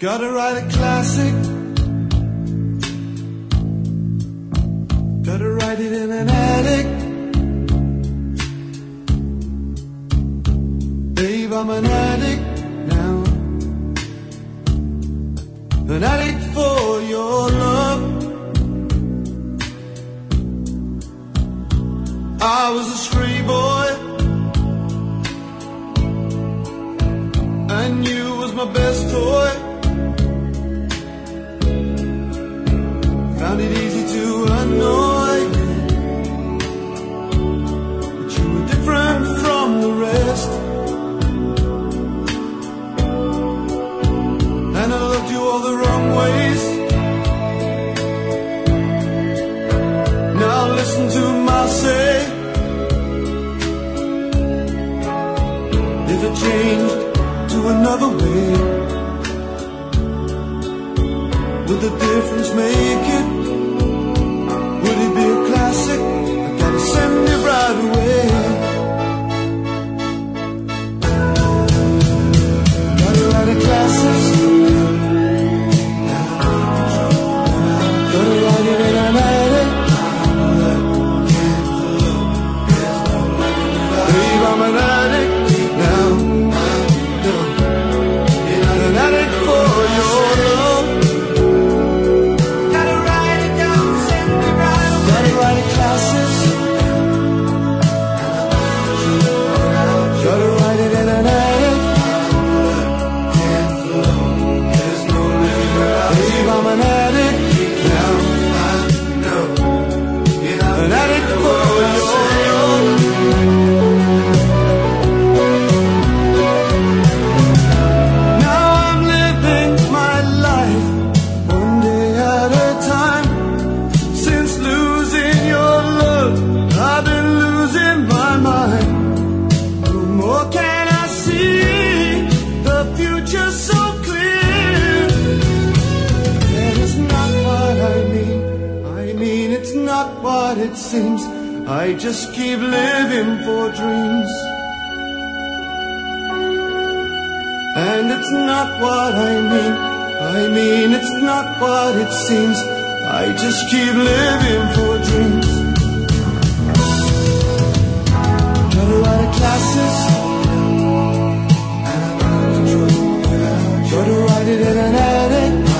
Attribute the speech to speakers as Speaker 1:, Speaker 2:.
Speaker 1: Gotta write a classic. Gotta write it in an attic. Babe, I'm an addict now. An addict for your love. I was a stray boy, and you was my best toy. Found it easy to annoy, but you were different from the rest. And I loved you all the wrong ways. Now listen to my say. If it changed to another way, would the difference make it? Would it be a classic? I gotta send it right away. Gotta write a classic. Gotta write it in an attic. Babe, I'm an addict now. An addict for your love. Gotta write it down, send it right away. Gotta write a classic. Gotta write it in an attic. Babe, I'm an addict now. An addict for your love. Now I'm living my life one day at a time. Since losing your love, I've been losing my mind. No more can I see the future so clear. And it's not what I mean. I mean it's not what it seems. I just keep living for dreams. And it's not what I mean. I mean it's not what it seems. I just keep living for dreams. Gotta write a classic. Gotta write it in an attic.